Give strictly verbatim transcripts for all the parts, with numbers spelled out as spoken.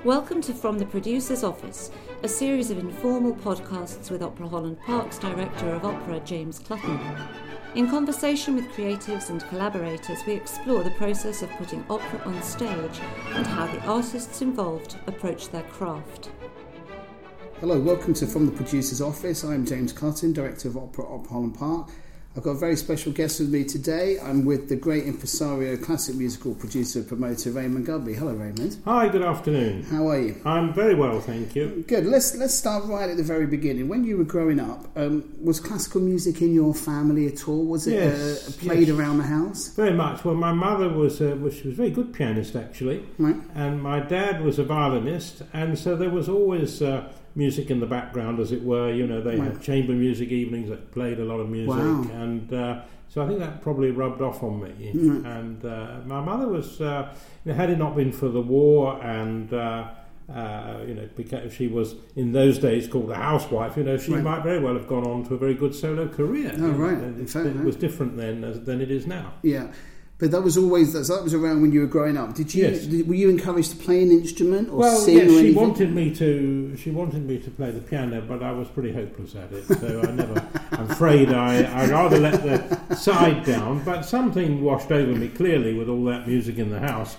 Welcome to From the Producer's Office, a series of informal podcasts with Opera Holland Park's Director of Opera, James Clutton. In conversation with creatives and collaborators, we explore the process of putting opera on stage and how the artists involved approach their craft. Hello, welcome to From the Producer's Office. I'm James Clutton, Director of Opera, Opera Holland Park. I've got a very special guest with me today. I'm with the great impresario, classic musical producer, promoter Raymond Gubby. Hello, Raymond. Hi, good afternoon. How are you? I'm very well, thank you. Good. Let's let's start right at the very beginning. When you were growing up, um, was classical music in your family at all? Was it yes, uh, played yes. around the house? Very much. Well, my mother was, uh, was she was a very good pianist, actually, right. And my dad was a violinist, and so there was always Uh, music in the background, as it were. You know, they right. had chamber music evenings that played a lot of music, wow. and uh, so I think that probably rubbed off on me. Mm. And uh, my mother was, uh, you know, had it not been for the war, and uh, uh, you know, because she was in those days called a housewife, you know, she right. might very well have gone on to a very good solo career. Oh, right. It, in fact, it right. was different then as, than it is now. Yeah. But that was always that. So that was around when you were growing up. Did you? Yes. Did, were you encouraged to play an instrument or well, sing yes, or she anything? wanted me to. She wanted me to play the piano, but I was pretty hopeless at it. So I never. I'm afraid I. I rather let the side down. But something washed over me clearly with all that music in the house,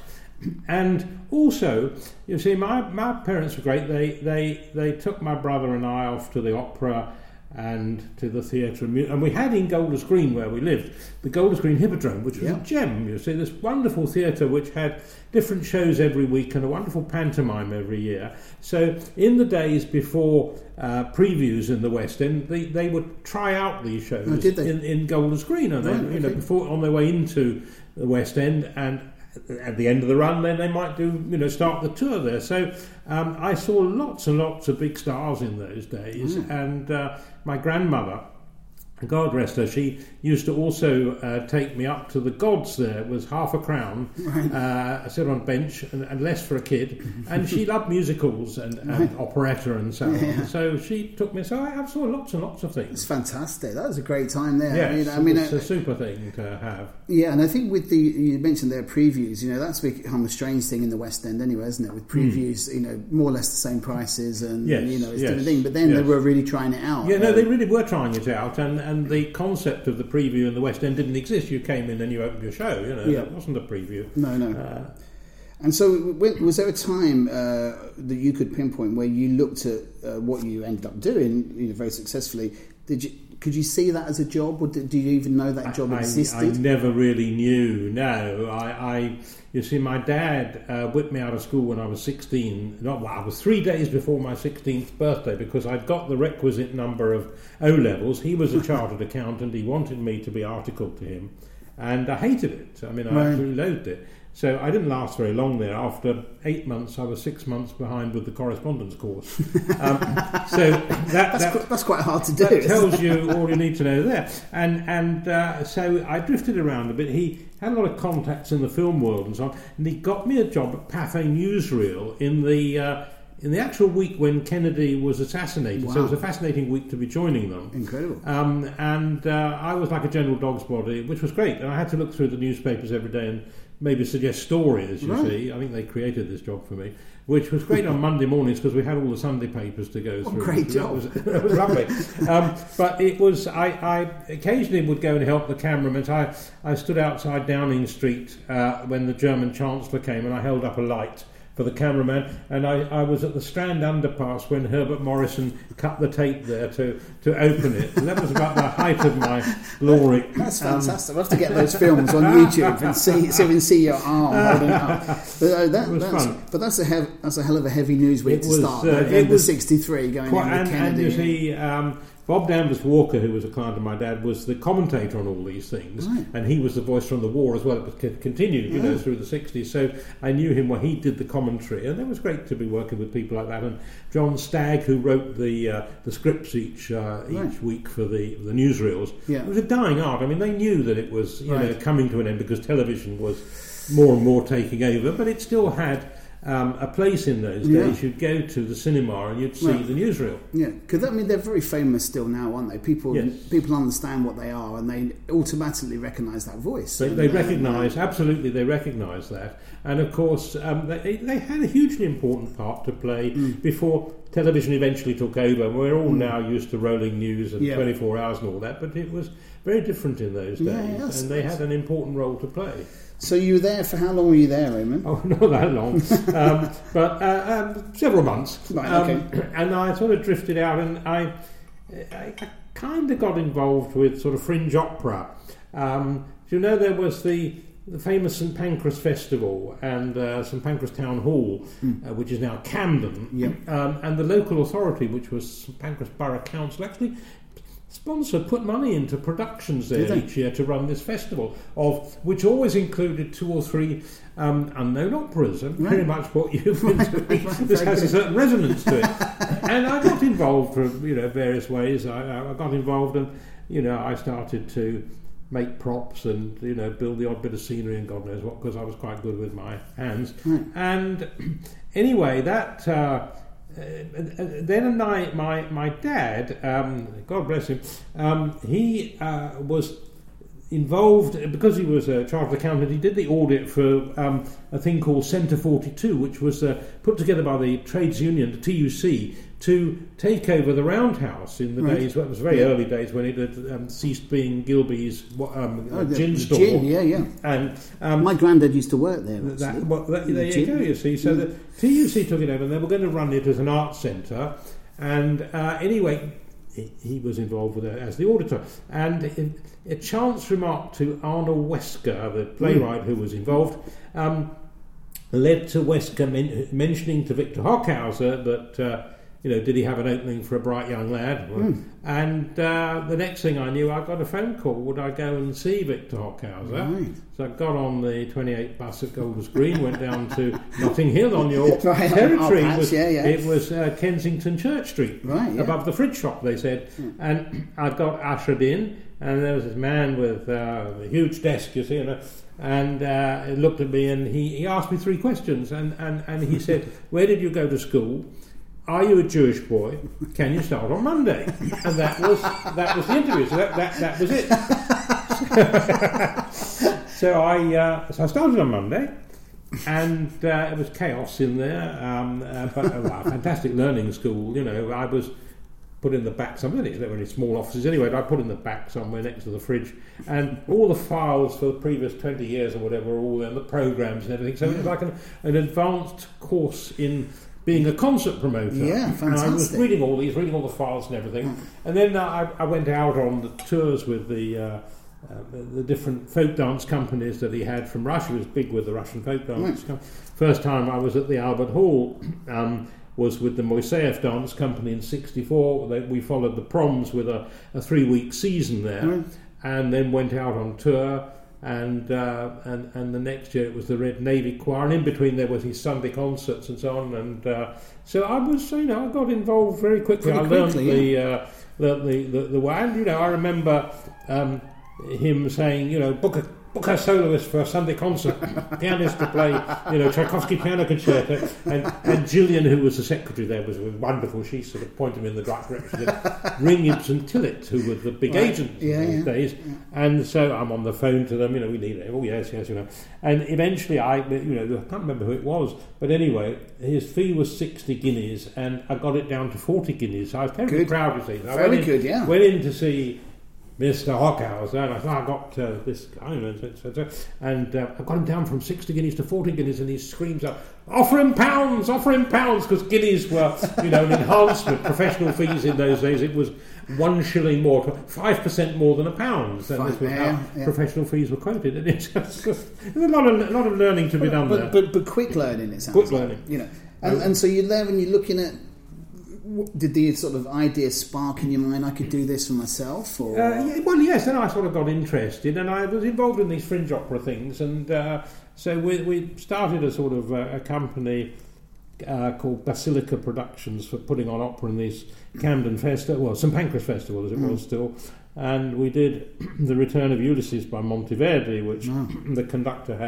and also, you see, my my parents were great. They they they took my brother and I off to the opera and to the theatre, and we had in Golders Green, where we lived, the Golders Green Hippodrome, which was yeah. a gem. You see, this wonderful theatre which had different shows every week and a wonderful pantomime every year. So in the days before uh, previews in the West End, they, they would try out these shows oh, did they? in, in Golders Green, and right, then, you okay. know, before on their way into the West End, and at the end of the run, then they might do, you know, start the tour there. So um, I saw lots and lots of big stars in those days, mm. and uh, my grandmother, God rest her, she used to also uh, take me up to the gods there. It was half a crown, right. uh, I sit on a bench, and, and less for a kid, and she loved musicals and, and right. operetta and so yeah. on. So she took me, so I, I saw lots and lots of things. It's fantastic. That was a great time there. Yes, I mean, I mean, it's uh, a super thing to have. Yeah, and I think with the, you mentioned their previews, you know, that's become a strange thing in the West End anyway, isn't it? With previews, mm. you know, more or less the same prices and, yes, you know, it's yes, different thing. But then yes. they were really trying it out. Yeah, no, um, they really were trying it out, and, and the concept of the preview in the West End didn't exist. You came in and you opened your show, you know, yeah. that wasn't a preview. No, no. Uh, and so was there a time uh, that you could pinpoint where you looked at uh, what you ended up doing, you know, very successfully? Did you... Could you see that as a job, or do you even know that job I, existed? I never really knew. No, I, I you see, my dad uh, whipped me out of school when I was sixteen. Not well, I was three days before my sixteenth birthday because I'd got the requisite number of O levels. He was a chartered accountant. He wanted me to be articled to him, and I hated it. I mean, I right. absolutely loathed it. So I didn't last very long there. After eight months, I was six months behind with the correspondence course. Um, so that, that's, that qu- that's quite hard to do. That tells you all you need to know there. And and uh, so I drifted around a bit. He had a lot of contacts in the film world and so on, and he got me a job at Pathé Newsreel in the uh, in the actual week when Kennedy was assassinated. Wow. So it was a fascinating week to be joining them. Incredible. Um, and uh, I was like a general dog's body, which was great. And I had to look through the newspapers every day and maybe suggest stories, you right. see. I think they created this job for me, which was great on Monday mornings because we had all the Sunday papers to go through. Oh, great that job. Was, that was lovely. um, but it was, I, I occasionally would go and help the cameramen. I, I stood outside Downing Street uh, when the German Chancellor came, and I held up a light for the cameraman, and I, I was at the Strand underpass when Herbert Morrison cut the tape there to, to open it, and that was about the height of my glory. That's fantastic. Um, we'll have to get those films on YouTube and see so we can see your arm holding it up. But, uh, that, it was that's, fun. But that's a hev- that's a hell of a heavy news week it to was, start. Uh, November sixty-three going quite, in with and, Kennedy. and you see, um, Bob Danvers Walker, who was a client of my dad, was the commentator on all these things, right. and he was the voice from the war as well. It continued, you yeah. know, through the sixties. So I knew him when he did the commentary, and it was great to be working with people like that. And John Stagg, who wrote the uh, the scripts each uh, each right. week for the the newsreels, yeah. it was a dying art. I mean, they knew that it was you right. know coming to an end because television was more and more taking over, but it still had um, a place in those Yeah. days. You'd go to the cinema and you'd see Right. the newsreel. Yeah, because I mean they're very famous still now, aren't they? People Yes. people understand what they are, and they automatically recognise that voice. They, And, they uh, recognise, absolutely, they recognise that. And of course, um, they, they had a hugely important part to play Mm. before television eventually took over. We're all now used to rolling news and Yeah. twenty-four hours and all that, but it was very different in those days, Yeah, yes, and they yes. had an important role to play. So you were there for how long were you there, Raymond? Oh, not that long, um, but uh, um, several months. Right, Um, okay. And I sort of drifted out, and I, I, I kind of got involved with sort of fringe opera. Um, do you know there was the, the famous St Pancras Festival and uh, St Pancras Town Hall, Mm. uh, which is now Camden, Yep. um, and the local authority, which was St Pancras Borough Council, actually sponsored, put money into productions there Did they? each year to run this festival, of which always included two or three um, unknown operas, and Right. pretty much what you've been doing. right, This very has a good. certain resonance to it. And I got involved for you know various ways. I, I got involved, and you know I started to make props and you know build the odd bit of scenery and God knows what, because I was quite good with my hands. Right. And anyway, that. Uh, Uh, then my, my my dad, um, God bless him, um, he uh, was involved because he was a chartered accountant. He did the audit for um, a thing called Centre forty-two, which was uh, put together by the trades union, the T U C, to take over the Roundhouse in the Right. days. Well, it was very Yeah. early days when it had um, ceased being Gilbey's um, Oh, the- gin the store. gin, yeah, yeah. And um, My granddad used to work there. that, actually. well, that, there you Gin. go, you see. So the T U C took it over, and they were going to run it as an art centre. And uh, anyway, he, he was involved with it as the auditor. And in, a chance remark to Arnold Wesker, the playwright who was involved, um, led to Wesker men- mentioning to Victor Hockhauser that, uh, you know, did he have an opening for a bright young lad? Well, Mm. And uh, the next thing I knew, I got a phone call. Would I go and see Victor Hockhauser? Right. So I got on the twenty-eight bus at Golders Green, went down to Notting Hill on your Right, on territory. our It patch, was, yeah, yeah. it was uh, Kensington Church Street, Right, yeah. above the fridge shop, they said. And I got ushered in, and there was this man with uh, a huge desk, you see, and, uh, and uh, he looked at me, and he, he asked me three questions, and, and, and he said, where did you go to school? Are you a Jewish boy? Can you start on Monday? And that was that was the interview. So that that, that was it. so I uh, so I started on Monday, and uh, it was chaos in there. Um, uh, but uh, well, a fantastic learning school. You know, I was put in the back somewhere. There were only small offices anyway. But I put in the back somewhere next to the fridge, and all the files for the previous twenty years or whatever were all there, and the programs and everything. So it was like an, an advanced course in being a concert promoter. Yeah, And I was fantastic. reading all these, reading all the files and everything. And then uh, I, I went out on the tours with the, uh, uh, the the different folk dance companies that he had from Russia. He was big with the Russian folk dance. Right. Com- First time I was at the Albert Hall um, was with the Moiseyev Dance Company in sixty-four. They, we followed the proms with a, a three-week season there, Right. and then went out on tour. And, uh, and and the next year it was the Red Navy Choir, and in between there was his Sunday concerts and so on. And uh, so I was, you know, I got involved very quickly. Pretty I learned quickly, the, uh, the the the the way. And you know, I remember um, him saying, you know, book a book a soloist for a Sunday concert, pianist to play, you know, Tchaikovsky piano concerto. And, and Gillian, who was the secretary there, was wonderful. She sort of pointed me in the right direction. Ring Ibsen Tillett, who were the big Right. agents Yeah, in those yeah. days. And so I'm on the phone to them, you know, we need it. Oh, yes, yes, you know. And eventually I, you know, I can't remember who it was, but anyway, his fee was sixty guineas, and I got it down to forty guineas. So I was terribly Good. proud, you see. So I Very went in, good, yeah. Went in to see Mister Hockhauser, and I thought I got uh, this guy, et cetera, and uh, I got him down from sixty guineas to forty guineas, and he screams out, "Offer him pounds, offer him pounds," because guineas were, you know, an enhancement. Professional fees in those days, it was one shilling more, five percent more than a pound. And Fine, this was yeah, how yeah. professional fees were quoted, and it's just, there's a lot of a lot of learning to be done but, there. but but quick learning, it sounds Quick like, learning. you know. And, and so you're there and you're looking at. Did the sort of idea spark in your mind? I could do this for myself, or Uh, yeah, well, yes. Then I sort of got interested, and I was involved in these fringe opera things, and uh, so we, we started a sort of uh, a company uh, called Basilica Productions for putting on opera in these Camden Festival, well, St Pancras Festival as it Mm. was still, and we did The Return of Ulysses by Monteverdi, which Wow. the conductor had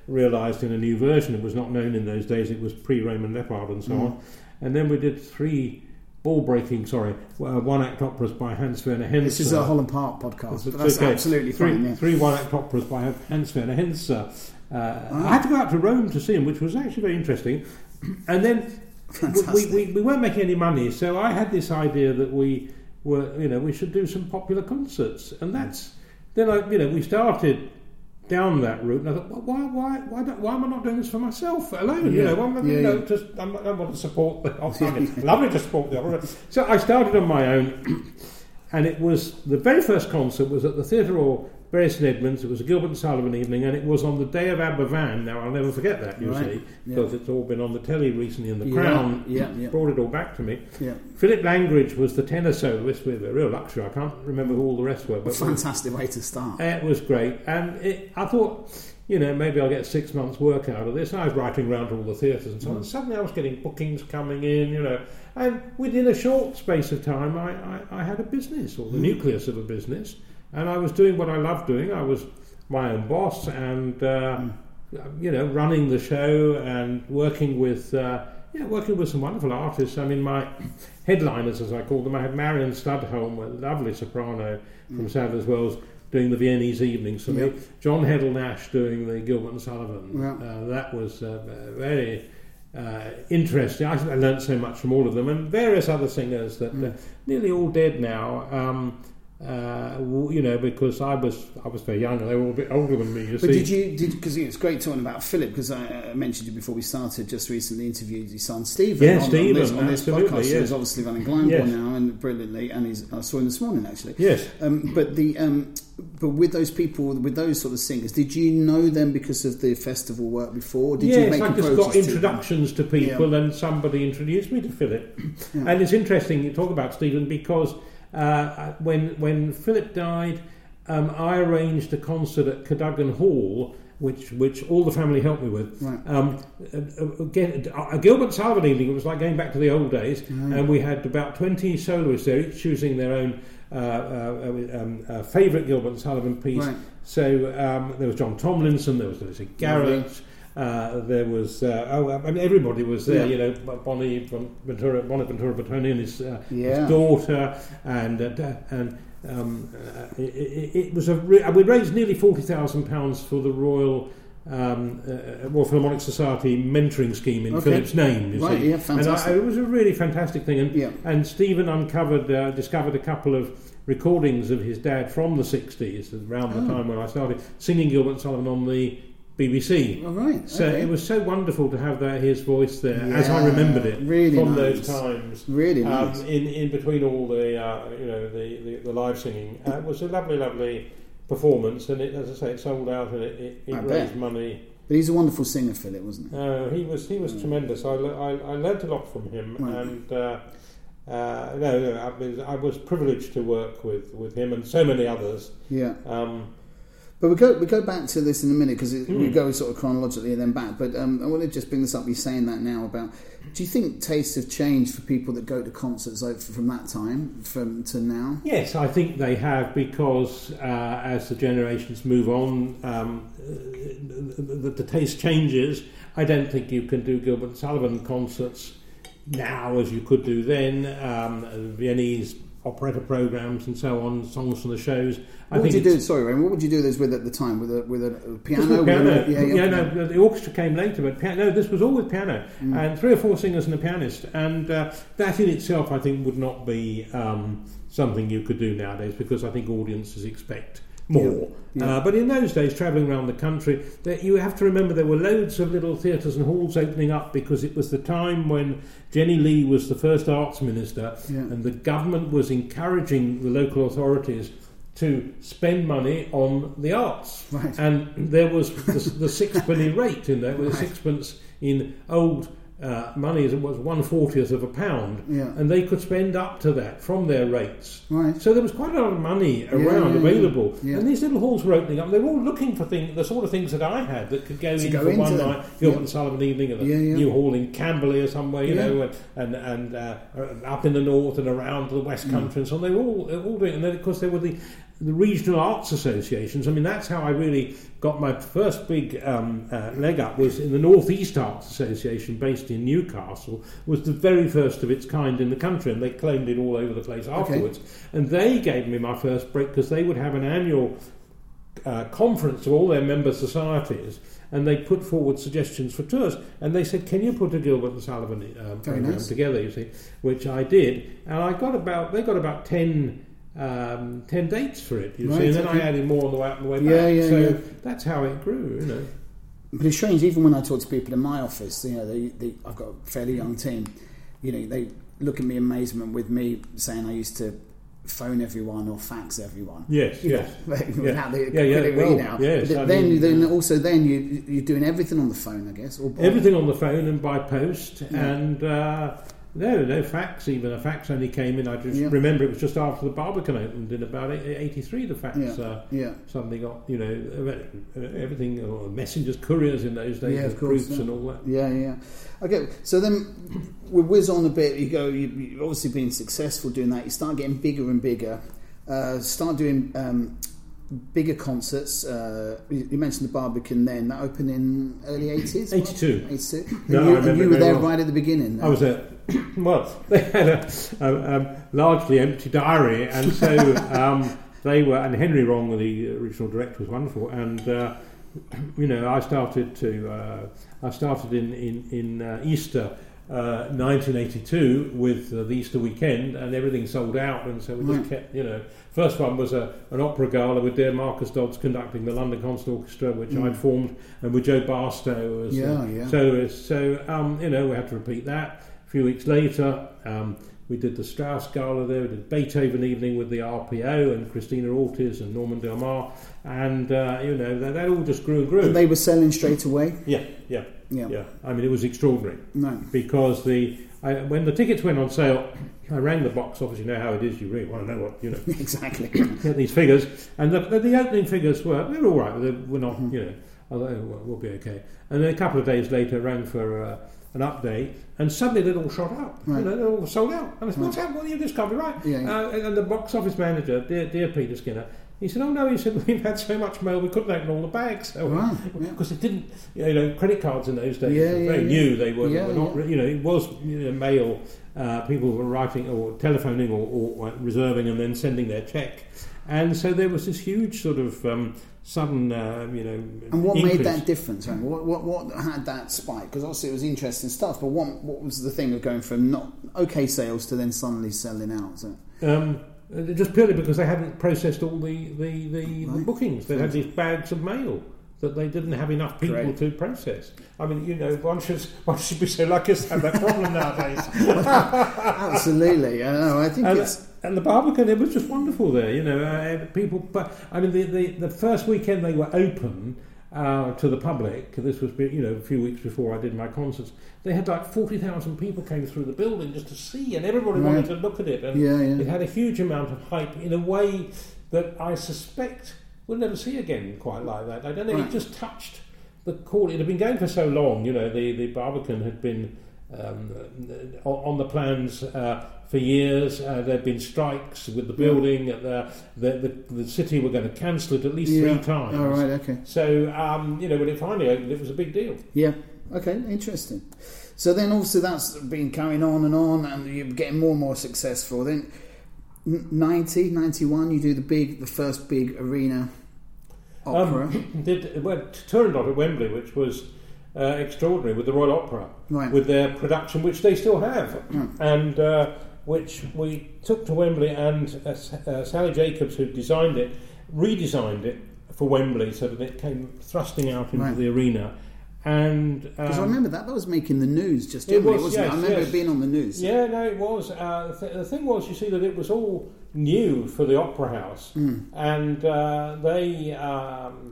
realised in a new version. It was not known in those days. It was pre-Raymond Lepard and so mm. on. And then we did three ball-breaking, sorry, uh, one-act operas by Hans-Werner Henze. This is a Holland Park podcast, but that's okay. absolutely three, fine. Yeah. Three one-act operas by Hans-Werner Henze. Uh, ah. I had to go out to Rome to see him, which was actually very interesting. And then we, we, we weren't making any money, so I had this idea that we were, you know, we should do some popular concerts, and that's then I, you know, we started down that route, and I thought, well, why, why, why, don't, why am I not doing this for myself alone? Yeah. You know, I'm, yeah, you know, yeah. just I'm not, I don't want to support the opera. It's lovely to support the opera. So I started on my own, and it was the very first concert was at the Theatre Royal, Bury St Edmunds. It was a Gilbert and Sullivan evening, and it was on the day of Aberfan. Now I'll never forget that, you right. see, because yeah. it's all been on the telly recently, and the yeah. Crown yeah. Yeah. brought it all back to me. Yeah. Philip Langridge was the tenor soloist with a real luxury. I can't remember who all the rest were, but a fantastic way to start. It was great, and it, I thought, you know, maybe I'll get six months' work out of this. And I was writing around to all the theatres and so on. Mm. And suddenly I was getting bookings coming in, you know, and within a short space of time, I, I, I had a business, or the mm. nucleus of a business. And I was doing what I loved doing. I was my own boss, and uh, mm. you know, running the show and working with uh, yeah, working with some wonderful artists. I mean, my headliners, as I call them, I had Marion Studholme, a lovely soprano mm. from Sadler's Wells, doing the Viennese evenings for yep. me. John Heddle Nash doing the Gilbert and Sullivan. Yep. Uh, that was uh, very uh, interesting. I, I learned so much from all of them, and various other singers that mm. uh, nearly all dead now. Um, Uh, you know, because I was I was very young and they were all a bit older than me. You but see. did you? Did because it's great talking about Philip, because I uh, mentioned you before we started. Just recently interviewed his son Stephen. Yeah, on, Stephen. On this, on this podcast. Yes. He's obviously running Glyndebourne yes. now, and brilliantly. And he's, I saw him this morning actually. Yes. Um, but the um, but with those people, with those sort of singers, did you know them because of the festival work before? Did yes, you make I just got to introductions to people, yeah. and somebody introduced me to Philip. Yeah. And it's interesting you talk about Stephen, because Uh, when when Philip died, um, I arranged a concert at Cadogan Hall, which which all the family helped me with. Right. Um, again, a Gilbert Sullivan evening. It was like going back to the old days, mm. and we had about twenty soloists there, each choosing their own uh, uh, um, uh, favourite Gilbert Sullivan piece. Right. So um, there was John Tomlinson, there was Lucy Garrett. Mm-hmm. Uh, there was uh, oh I mean everybody was there, yeah. you know, Bonnie Ventura, Bonnie Ventura Bertoni and his, uh, yeah. his daughter, and uh, and um, uh, it, it was a re- we raised nearly forty thousand pounds for the Royal um, uh, Royal Philharmonic Society mentoring scheme in okay. Philip's name. You right, see. yeah, fantastic. And I, it was a really fantastic thing, and yeah. and Stephen uncovered uh, discovered a couple of recordings of his dad from the sixties, around the oh. time when I started singing Gilbert Sullivan on the B B C. Oh, right. So okay. it was so wonderful to have that his voice there, yeah, as I remembered it really from nice. those times. Really um, nice. In in between all the uh, you know the, the, the live singing, uh, it was a lovely, lovely performance, and it, as I say, it sold out and it, it, it raised bet. money. But he's a wonderful singer, Philip, wasn't he? Uh, he was he was yeah. tremendous. I, I I learnt a lot from him, right. and. Uh, uh, no, no I, was, I was privileged to work with, with him and so many others. Yeah. Um, But we go we go back to this in a minute, because mm. we go sort of chronologically and then back. But um, I want to just bring this up. You're saying that now about. Do you think tastes have changed for people that go to concerts from that time from to now? Yes, I think they have, because uh, as the generations move on, um, the, the taste changes. I don't think you can do Gilbert Sullivan concerts now as you could do then. Um, Viennese operetta programs and so on, songs from the shows. What I would think you do? Sorry, Ray, what would you do this with at the time? With a with a piano? With piano. With a, yeah, yeah, yeah, no, the orchestra came later, but piano. This was all with piano, mm. and three or four singers and a pianist, and uh, that in itself, I think, would not be um, something you could do nowadays, because I think audiences expect more. Yeah, yeah. Uh, but in those days, travelling around the country, that you have to remember there were loads of little theatres and halls opening up, because it was the time when Jenny Lee was the first arts minister, yeah. and the government was encouraging the local authorities to spend money on the arts. Right. And there was the, the sixpenny rate in there, with right. a sixpence in old Uh, money, as it was one fortieth of a pound, yeah. and they could spend up to that from their rates. Right. So there was quite a lot of money around yeah, yeah, available, yeah. Yeah. and these little halls were opening up. They were all looking for things, the sort of things that I had that could go to in go for one them. night, Gilbert yeah. and Sullivan evening, at a yeah, yeah. new hall in Camberley or somewhere, you yeah. know, and and uh, up in the north and around the west country, mm. and so on. They were all, all doing, and then of course there were the the regional arts associations. I mean, that's how I really got my first big um, uh, leg up, was in the North East Arts Association, based in Newcastle, was the very first of its kind in the country, and they claimed it all over the place afterwards. Okay. And they gave me my first break because they would have an annual uh, conference of all their member societies, and they put forward suggestions for tours, and they said, can you put a Gilbert and Sullivan um, program nice. together, you see, which I did, and I got about, they got about ten Um, ten dates for it, you right, see, and then okay. I added more on the way up and the way back. Yeah, yeah, so yeah. that's how it grew, you know. But it's strange, even when I talk to people in my office, you know, they, they, I've got a fairly young team, you know, they look at me in amazement with me saying I used to phone everyone or fax everyone. Yes, yes. Without the yeah, yeah, quick well, readout. Yes, but then, mean, then also then you, you're doing everything on the phone, I guess. Or everything on the phone and by post, yeah. and... Uh, No, no fax even. A fax only came in, I just yeah. remember it was just after the Barbican opened in about eighty-three, the fax yeah. Uh, yeah. suddenly got, you know, everything, or messengers, couriers in those days, yeah, with proofs yeah. and all that. Yeah, yeah. Okay, so then we whiz on a bit, you go, you, you've obviously been successful doing that, you start getting bigger and bigger, uh, start doing... Um, bigger concerts. Uh, you mentioned the Barbican then. That opened in early eighties? eighty-two. eighty-two. And no, you, I and you were there well. right at the beginning. I was there. Well, they had a, a, a largely empty diary, and so um, they were, and Henry Wrong, the original director, was wonderful, and uh, you know, I started to, uh, I started in, in, in uh, Easter Uh, nineteen eighty-two with uh, the Easter weekend, and everything sold out, and so we just right. kept, you know, first one was a, an opera gala with dear Marcus Dodds conducting the London Concert Orchestra, which mm. I'd formed, and with Joe Barstow as, yeah, uh, yeah. so so um, you know, we had to repeat that. A few weeks later um, we did the Strauss Gala there, we did Beethoven evening with the R P O and Christina Ortiz and Norman Del Mar, and uh, you know, that, that all just grew and grew. And they were selling straight away? Yeah, yeah. Yeah. yeah, I mean, it was extraordinary. No. Because the I, when the tickets went on sale, I rang the box office. You know how it is. You really want to know what you know. Exactly. Get these figures, and the, the, the opening figures were they were all right. They were not, mm-hmm. you know, although we'll, we'll be okay. And then a couple of days later, I rang for uh, an update, and suddenly they'd all shot up. Right. You know, they all sold out. And I said, "What's happened? Well, you just can't be right." Yeah, yeah. Uh, and the box office manager, dear, dear Peter Skinner. He said, "Oh no," he said, "we've had so much mail we couldn't open all the bags." So, wow, yeah. Because it didn't, you know, credit cards in those days yeah, were yeah, very yeah. new. They were, yeah, they were not, yeah. you know, it was you know, mail. Uh, people were writing or telephoning or, or reserving and then sending their cheque, and so there was this huge sort of um, sudden, uh, you know. And what increase. made that difference? Right? What, what what had that spike? Because obviously it was interesting stuff, but what what was the thing of going from not okay sales to then suddenly selling out? So? Um, Just purely because they hadn't processed all the, the, the, right. the bookings. They had these bags of mail that they didn't have enough people Great. to process. I mean, you know, one should, one should be so lucky to have that problem nowadays. Absolutely. I know. I think and, it's... And the Barbican, it was just wonderful there, you know. Uh, people, but I mean, the, the, the first weekend they were open uh, to the public, this was, you know, a few weeks before I did my concerts, they had like forty thousand people came through the building just to see, and everybody right. wanted to look at it. And yeah, yeah. it had a huge amount of hype in a way that I suspect we'll never see again quite like that. I don't know, right. it just touched the chord. It had been going for so long, you know, the, the Barbican had been um, on the plans uh, for years. Uh, there had been strikes with the building. Yeah. The, the, the, the city were going to cancel it at least yeah. three times. Oh, right, okay. So, um, you know, when it finally opened, it was a big deal. Yeah. Okay, interesting. So then also that's been carrying on and on, and you're getting more and more successful. Then ninety, ninety-one, you do the big, the first big arena opera. Um, did went to Turandot at Wembley, which was uh, extraordinary, with the Royal Opera, right. with their production, which they still have, right. and uh, which we took to Wembley, and uh, uh, Sally Jacobs, who designed it, redesigned it for Wembley so that it came thrusting out into right. the arena. And because um, I remember that that was making the news just it was, wasn't yes, it? I remember yes. it being on the news. Yeah, no, it was. Uh, th- the thing was, you see, that it was all new for the Opera House, mm. and uh, they um,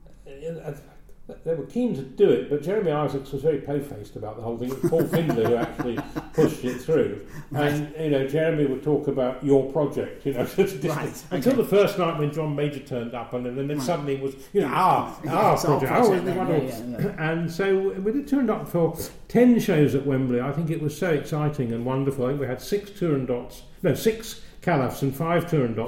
they were keen to do it, but Jeremy Isaacs was very po-faced about the whole thing. It was Paul Findlay who actually pushed it through, and you know, Jeremy would talk about your project, you know, right. until okay. the first night when John Major turned up, and, and then right. suddenly it was, you know, our yeah, our it's project. Our project oh, yeah, yeah, yeah. And so we did Turandot for ten shows at Wembley. I think it was so exciting and wonderful. I think we had six Turandots, no, six Calafs and five Turandots.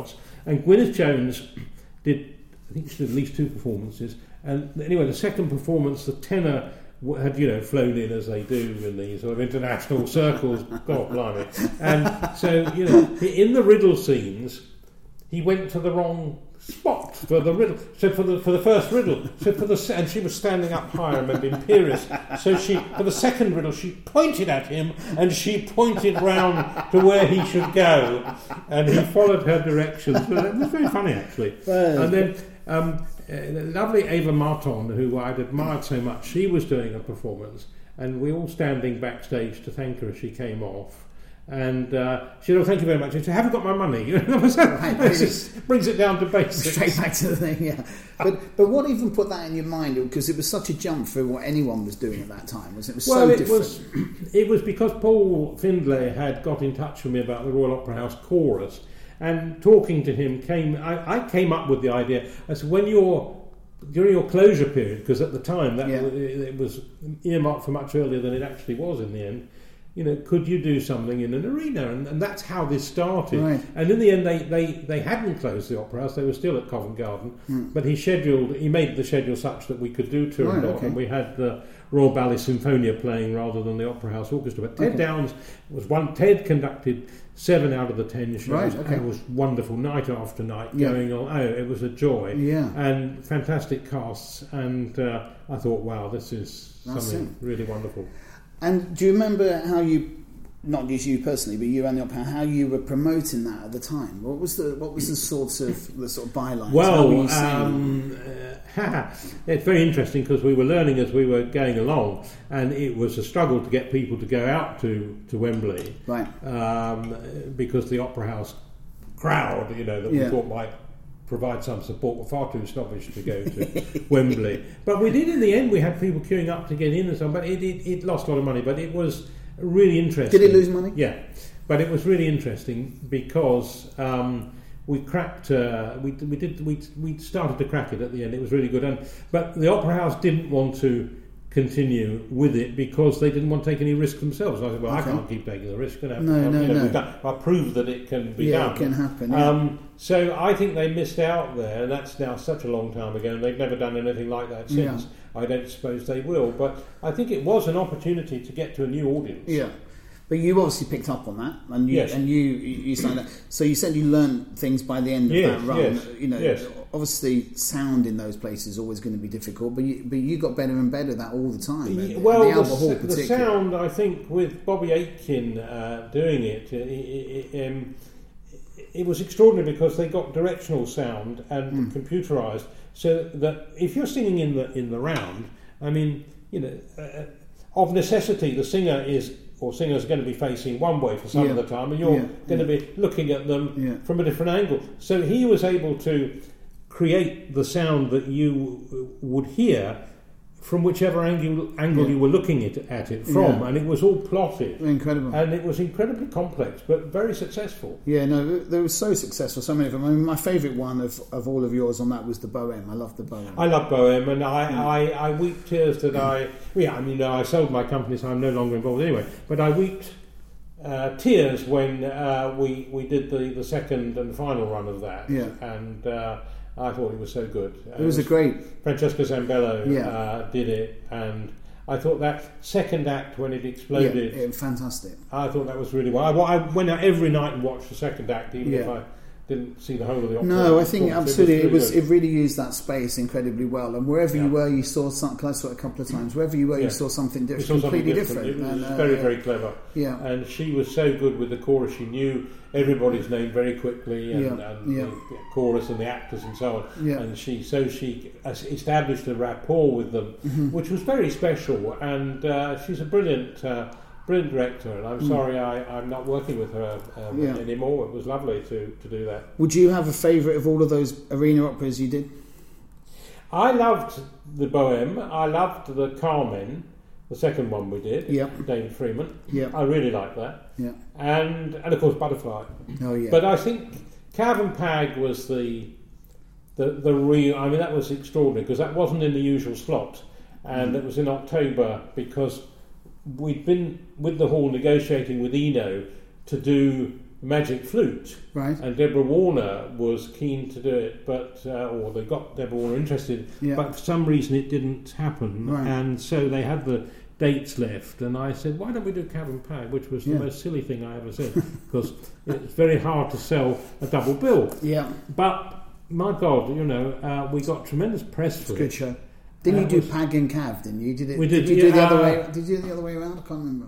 And Gwyneth Jones did, I think she did at least two performances. And anyway, the second performance, the tenor had, you know, flown in as they do in these sort of international circles. God blimey. And so, you know, in the riddle scenes, he went to the wrong spot for the riddle. So for the for the first riddle, so for the and she was standing up higher and imperious. So she for the second riddle, she pointed at him and she pointed round to where he should go, and he followed her directions. It was very funny actually. And then um, uh, lovely Ava Marton, who I'd admired so much, she was doing a performance, and we all standing backstage to thank her as she came off. And uh, she said, "Oh, thank you very much." She said, "I haven't got my money." You know, right, really. Just brings it down to basics. Straight back to the thing, yeah. But but what even put that in your mind? Because it was such a jump for what anyone was doing at that time. Was it was well, so it different? was. It was because Paul Findlay had got in touch with me about the Royal Opera House chorus, and talking to him came. I, I came up with the idea as when you're during your closure period, because at the time that yeah. was, it was earmarked for much earlier than it actually was in the end. You know, could you do something in an arena? And, and that's how this started. Right. And in the end, they, they, they hadn't closed the Opera House. They were still at Covent Garden. Mm. But he scheduled, he made the schedule such that we could do Turandot. Right, okay. And we had the Royal Ballet Sinfonia playing rather than the Opera House Orchestra. But Ted okay. Downes was one. Ted conducted seven out of the ten shows. Right, okay. And it was wonderful, night after night, yeah. going on. Oh, it was a joy. Yeah. And fantastic casts. And uh, I thought, wow, this is that's something it. really wonderful. And do you remember how you... not just you personally, but you and the Opera, how you were promoting that at the time? What was the what was the sort of the sort of byline? Well, um, uh, it's very interesting because we were learning as we were going along, and it was a struggle to get people to go out to, to Wembley, right? Um, because the Opera House crowd, you know, that yeah. we thought might provide some support were far too snobbish to go to Wembley. But we did in the end. We had people queuing up to get in and so on, but it, it, it lost a lot of money. But it was really interesting. Did it lose money? Yeah, but it was really interesting because um, we cracked. Uh, we we did we we started to crack it at the end. It was really good, and but the Opera House didn't want to continue with it because they didn't want to take any risk themselves. I said, "Well, okay. I can't keep taking the risk. Gonna have no, to, no, you know, no. done. I proved that it can be yeah, done. It can happen. Yeah. Um, so I think they missed out there, and that's now such a long time ago, and they've never done anything like that since. Yeah. I don't suppose they will, but I think it was an opportunity to get to a new audience. Yeah. But you obviously picked up on that, and you yes. and you you signed that. So you said you learned things by the end of yes, that run. Yes, you know, yes. obviously sound in those places is always going to be difficult, but you, but you got better and better at that all the time. The, at, well, at the, the, Albert Hall the sound, I think, with Bobby Aitken uh, doing it, it, it, it, um, it was extraordinary because they got directional sound and mm. computerised, so that if you're singing in the in the round, I mean, you know, uh, of necessity, the singer is. Or singers are going to be facing one way for some yeah. of the time, and you're yeah. going yeah. to be looking at them yeah. from a different angle. So he was able to create the sound that you would hear from whichever angle angle yeah. you were looking at, at it from, yeah. and it was all plotted. Incredible. And it was incredibly complex, but very successful. Yeah, no, they were so successful, so many of them. I mean, my favourite one of, of all of yours on that was the Bohème. I loved the Bohème. I love Bohème, and I, yeah. I, I weep tears that I... Yeah, I mean, I sold my company, so I'm no longer involved anyway, but I wept uh, tears when uh, we, we did the, the second and final run of that. Yeah. And... Uh, I thought it was so good. It was, was a great... Francesca Zambello yeah. uh, did it, and I thought that second act when it exploded... Yeah, it, fantastic. I thought that was really well. I, I went out every night and watched the second act, even yeah. if I didn't see the whole of the opera. No, I think absolutely it was. It, was it really used that space incredibly well, and wherever yeah. you were, you saw something. I saw it a couple of times. Wherever you were, yeah. you saw something different, saw completely something different. different. It was and, uh, very, yeah. very clever. Yeah, and she was so good with the chorus. She knew everybody's name very quickly, and, yeah. and yeah. the chorus and the actors and so on. Yeah. And she, so she established a rapport with them, mm-hmm. which was very special. And uh, she's a brilliant. Uh, Brilliant director, and I'm sorry I, I'm not working with her um, yeah. anymore. It was lovely to, to do that. Would you have a favourite of all of those arena operas you did? I loved the Bohème. I loved the Carmen, the second one we did. Yeah. David Freeman. Yeah. I really liked that. Yeah. And and of course Butterfly. Oh yeah. But I think Cav and Pag was the the the real. I mean that was extraordinary because that wasn't in the usual slot, and mm. it was in October because we'd been with the hall negotiating with Eno to do Magic Flute, right? And Deborah Warner was keen to do it, but uh, or they got Deborah Warner interested, yeah. but for some reason it didn't happen, right. and so they had the dates left, and I said, why don't we do Cab and Pag, which was yeah. the most silly thing I ever said, because it's very hard to sell a double bill. Yeah. But, my God, you know, uh, we got tremendous press it's for a good it. show. Didn't uh, you do was, Pag and Cav, didn't you? Did, it, we did, did you do yeah, the other uh, way Did you do the other way around? I can't remember.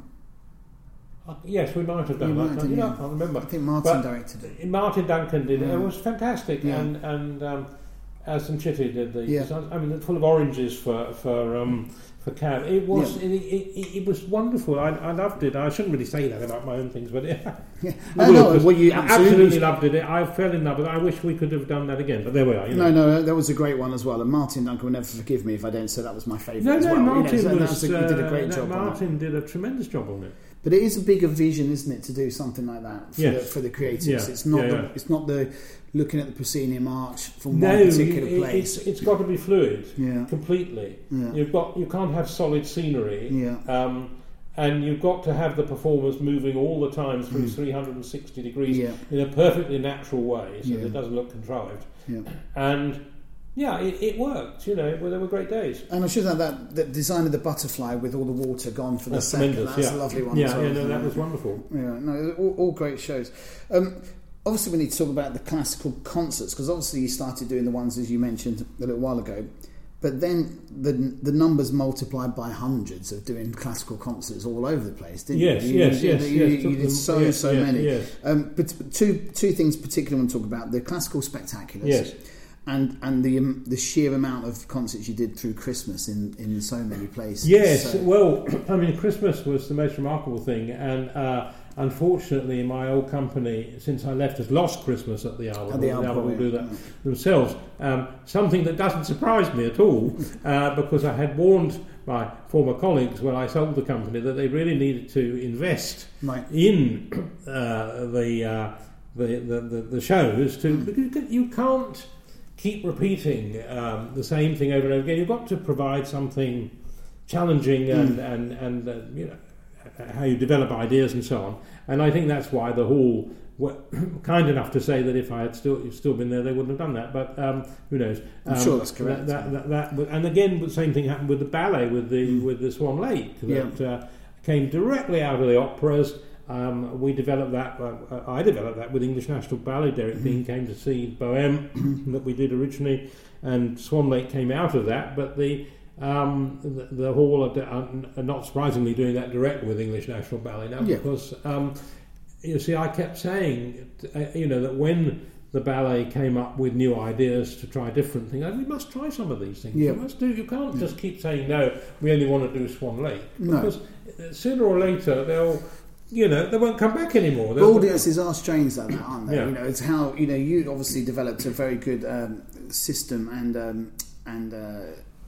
Uh, yes, we might have done you that. Might, I, you know, yeah. I can't remember. I think Martin but directed it. Martin Duncan did it. Yeah. It was fantastic, Yeah. and and um, Alison Chitty did the. Yeah. I mean, full of oranges for for um, for Cab. It was Yeah. it, it, it was wonderful. I, I loved it. I shouldn't really say that about my own things, but yeah. Yeah. I No, no, will, well, you I absolutely, absolutely loved it. I fell in love with it. I wish we could have done that again, but there we are. You know. No, no, that was a great one as well. And Martin Duncan will never forgive me if I don't say that was my favourite No, as no, well. Martin you know, so was, that was a, he did a uh, great no, job on that. Martin did a tremendous job on it. But it is a bigger vision, isn't it, to do something like that for, Yes. the, for the creatives? Yeah. It's not Yeah, the yeah. it's not the looking at the proscenium arch from No, one particular it, place. it's, it's got to be fluid, Yeah. completely. Yeah. You've got you can't have solid scenery, Yeah. um, and you've got to have the performers moving all the time through Mm. three hundred sixty degrees Yeah. in a perfectly natural way, so Yeah. that it doesn't look contrived. Yeah. And yeah, it, it worked. You know, well, there were great days. And I should have that the design of the butterfly with all the water gone for the That's second. tremendous. That's yeah. a lovely one. Yeah, as well, yeah, no, isn't that it? was wonderful. Yeah, no, all, all great shows. Um, obviously, we need to talk about the classical concerts because obviously you started doing the ones as you mentioned a little while ago, but then the the numbers multiplied by hundreds of doing classical concerts all over the place, didn't Yes, you? yes, you, yes, you, yes. you, Took you did them- so yes, so yes, many. yes. Um, but two two things particularly I want to talk about: the classical spectaculars. Yes. And and the um, the sheer amount of concerts you did through Christmas in, in so many places. Yes, So- well, I mean, Christmas was the most remarkable thing, and uh, unfortunately, my old company, since I left, has lost Christmas at the Albert. At the Hall. Albert will Hall, do that yeah. themselves. Um, something that doesn't surprise me at all, uh, because I had warned my former colleagues when I sold the company that they really needed to invest Right. in uh, the, uh, the, the the the shows. To because you can't keep repeating um, the same thing over and over again. You've got to provide something challenging and Mm. and and uh, you know how you develop ideas and so on. And I think that's why the Hall were kind enough to say that if I had still still been there, they wouldn't have done that. But um, who knows? Um, I'm sure that's correct. That, that, that, that, and again, the same thing happened with the ballet with the Mm. with the Swan Lake that Yeah. uh, came directly out of the operas. Um, we developed that. Uh, I developed that with English National Ballet. Derek Dean came to see Bohème that we did originally, and Swan Lake came out of that. But the um, the, the Hall are, are, are not surprisingly doing that direct with English National Ballet now, Yeah. because um, you see, I kept saying, uh, you know, that when the ballet came up with new ideas to try different things, we must try some of these things. Yeah. You must do. You can't just keep saying no. We only want to do Swan Lake, No. because sooner or later they'll. You know, they won't come back anymore. They'll- Audiences are strange like that, aren't they? Yeah. You know, it's how you know you obviously developed a very good um, system and um, and uh,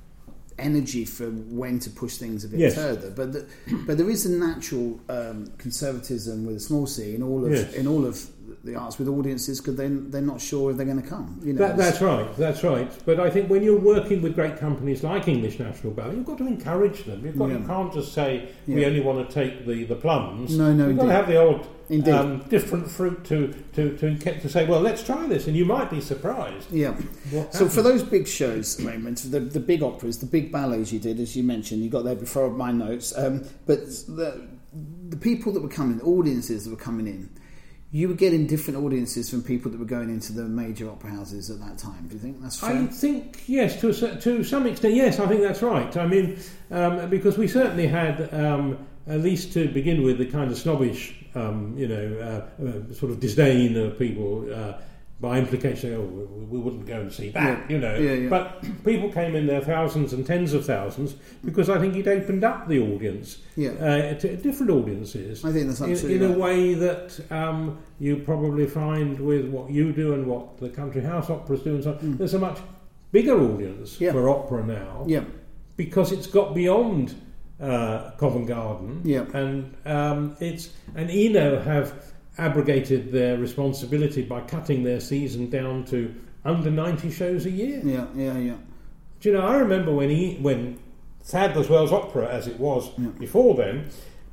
energy for when to push things a bit Yes. further. But the, but there is a natural um, conservatism with a small c in all of Yes. in all of the arts with audiences because they they're not sure if they're going to come. You know, That, that's right, that's right. But I think when you're working with great companies like English National Ballet, you've got to encourage them. You've got, Yeah. You can't just say, we Yeah. only want to take the, the plums. No, no, You've got to indeed. have the odd Indeed. um, different fruit to, to, to, to say, well, let's try this, and you might be surprised. Yeah. What So for happens. those big shows, Raymond, the, the big operas, the big ballets you did, as you mentioned, you got there before my notes, um, but the, the people that were coming, the audiences that were coming in, you were getting different audiences from people that were going into the major opera houses at that time. Do you think that's fair? I think, yes, to a, cer- to some extent, yes, I think that's right. I mean, um, because we certainly had, um, at least to begin with, the kind of snobbish, um, you know, uh, uh, sort of disdain of people, uh, by implication, oh, we, we wouldn't go and see that, Yeah. you know. Yeah, yeah. But people came in there, thousands and tens of thousands, because I think he'd opened up the audience Yeah. uh, to different audiences. I think that's in, absolutely in right. a way that um, you probably find with what you do and what the country house operas do and so on. Mm. There's a much bigger audience Yeah. for opera now, Yeah. because it's got beyond uh, Covent Garden, Yeah. and um, it's and Eno have abrogated their responsibility by cutting their season down to under ninety shows a year. Yeah, yeah, yeah. Do you know? I remember when he when Sadler's Wells Opera, as it was Yeah. before then,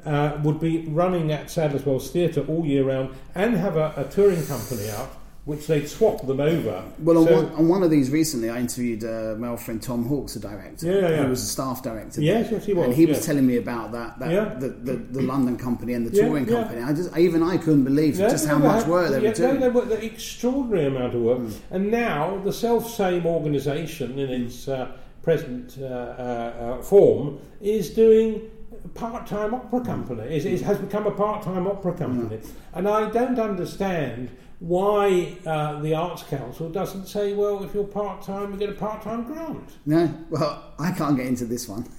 uh, would be running at Sadler's Wells Theatre all year round and have a, a touring company out, which they'd swap them over. Well, on, so, one, on one of these recently, I interviewed uh, my old friend Tom Hawkes, the director, yeah, yeah. who was a staff director. Yes, yes, he was. And he yeah. was telling me about that, that yeah. the, the, the London company and the yeah, touring yeah. company. I just, even I couldn't believe yeah, just yeah, how they much had, work they yeah, were doing. They were the extraordinary amount of work. Mm. And now the self-same organisation in its uh, present uh, uh, uh, form is doing part-time opera company. It, it has become a part-time opera company. Mm. And I don't understand why uh, the Arts Council doesn't say, well, if you're part-time, you get a part-time grant. No, well, I can't get into this one.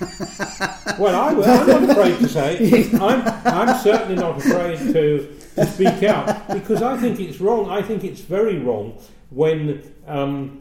Well, I, I'm not afraid to say. I'm, I'm certainly not afraid to, to speak out, because I think it's wrong. I think it's very wrong when, um,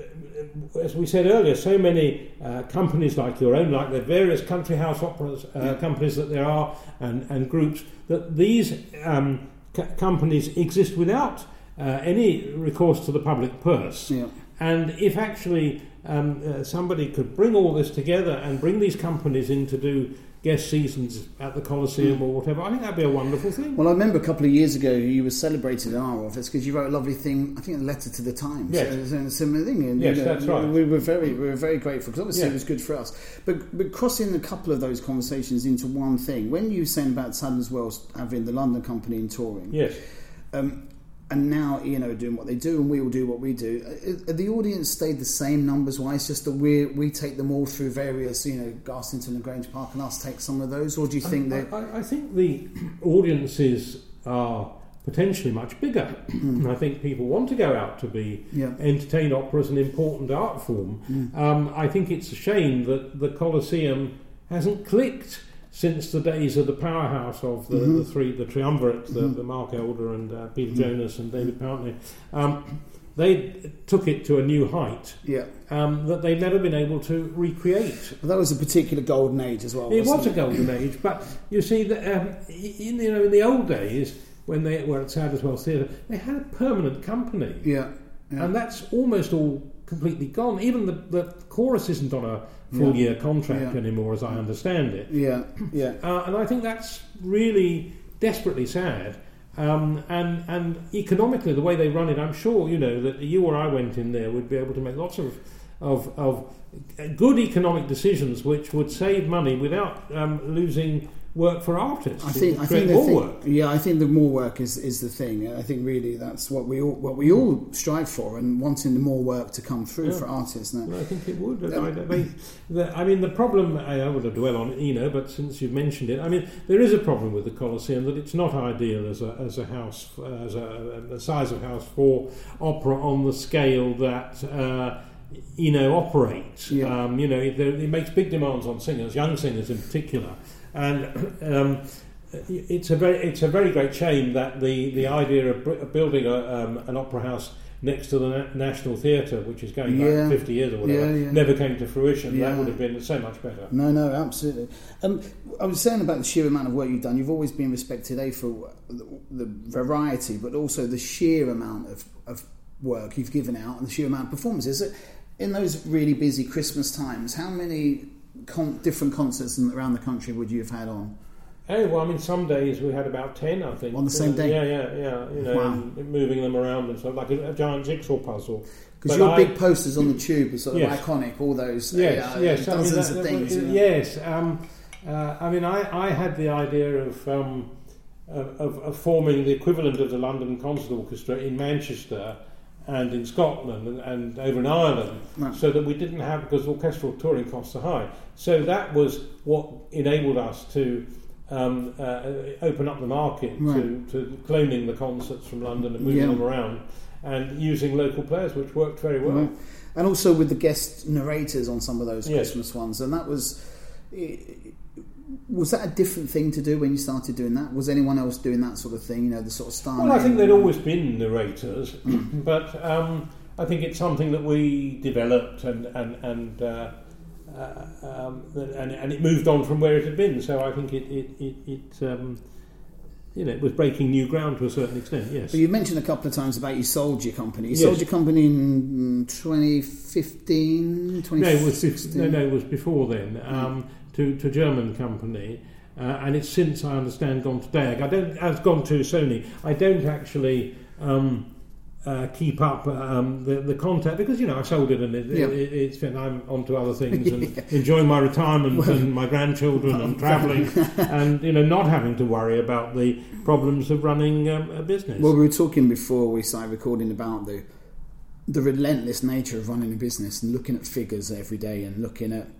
as we said earlier, so many uh, companies like your own, like the various country house operas uh, yeah. companies that there are, and, and groups, that these um, c- companies exist without uh, any recourse to the public purse. Yeah. And if actually um, uh, somebody could bring all this together and bring these companies in to do guest seasons at the Coliseum mm. or whatever, I think that'd be a wonderful thing. Well, I remember a couple of years ago you were celebrated in our office because you wrote a lovely thing, I think a letter to the Times. Yes. So, a similar thing. And, yes, you know, that's right. We were very, we were very grateful because obviously yes. it was good for us. But, but crossing a couple of those conversations into one thing, when you were saying about Sadler's Wells having the London company and touring, yes. Um, and now, you know, doing what they do and we will do what we do. Are the audience stayed the same numbers-wise, just that we we take them all through various, you know, Garsington and Grange Park and us take some of those? Or do you think I, that... I, I think the audiences are potentially much bigger. I think people want to go out to be yeah. entertained. Opera as an important art form. Mm. Um, I think it's a shame that the Coliseum hasn't clicked since the days of the powerhouse of the, mm-hmm. the three, the triumvirate, the, mm-hmm. the Mark Elder and uh, Peter mm-hmm. Jonas and David Pountney. Um, they took it to a new height yeah. um, that they've never been able to recreate. Well, that was a particular golden age as well. It was it? a golden age, but you see, that, um, in, you know, in the old days when they were at Sadler's Wells Theatre, they had a permanent company, yeah. yeah, and that's almost all completely gone. Even the, the chorus isn't on a full yeah. year contract yeah. anymore, as I understand it. Yeah, yeah. Uh, and I think that's really desperately sad. Um, and and economically, the way they run it, I'm sure you know that you or I went in there would be able to make lots of of, of good economic decisions, which would save money without um, losing work for artists. I think I think the thing, yeah, I think the more work is, is the thing. I think really that's what we all what we all strive for, and wanting the more work to come through yeah. for artists. No? Well, I think it would. Um, I, they, the, I mean, the problem I, I would have dwell on it, you know, but since you've mentioned it, I mean, there is a problem with the Coliseum that it's not ideal as a as a house, as a, a size of house for opera on the scale that. Uh, you know, operates. Yeah. Um, you know, it, it makes big demands on singers, young singers in particular, and um, it's a very it's a very great shame that the, the idea of, b- of building a, um, an opera house next to the Na- National Theatre, which is going back yeah. fifty years or whatever, yeah, yeah. never came to fruition. Yeah. That would have been so much better. No, no, absolutely. Um, I was saying about the sheer amount of work you've done. You've always been respected, A, for the, the variety, but also the sheer amount of, of work you've given out and the sheer amount of performances. In those really busy Christmas times, how many con- different concerts around the country would you have had on? Oh, well, I mean, some days we had about ten, I think. On the same day? Yeah, yeah, yeah. You know, wow. and moving them around and stuff, like a, a giant jigsaw puzzle. Because your I, big posters on the tube are sort of yes. iconic, all those yes, uh, yes. dozens I mean, that, of things. That, you know. Yes. Um, uh, I mean, I, I had the idea of, um, of, of forming the equivalent of the London Concert Orchestra in Manchester and in Scotland and, and over in Ireland, right. so that we didn't have, because orchestral touring costs are high. So that was what enabled us to um, uh, open up the market right. to, to cloning the concerts from London and moving yeah. them around and using local players, which worked very well. Right. And also with the guest narrators on some of those yes. Christmas ones, and that was... Was that a different thing to do when you started doing that? Was anyone else doing that sort of thing, you know, the sort of style? Well, I think there'd always been narrators, but um, I think it's something that we developed and and and, uh, uh, um, and and it moved on from where it had been. So I think it it it, it um, you know, it was breaking new ground to a certain extent. Yes. But you mentioned a couple of times about you sold your company. You yes. sold your company in twenty fifteen, twenty sixteen? No, it was no, no, it was before then. Um, to to a German company, uh, and it's since, I understand, gone to D A G. I don't, has gone to Sony. I don't actually um, uh, keep up um, the, the contact because, you know, I sold it and it, yeah. it, it's been, I'm on to other things and yeah. enjoying my retirement well, and my grandchildren and travelling and, you know, not having to worry about the problems of running um, a business. Well, we were talking before we started recording about the the relentless nature of running a business and looking at figures every day and looking at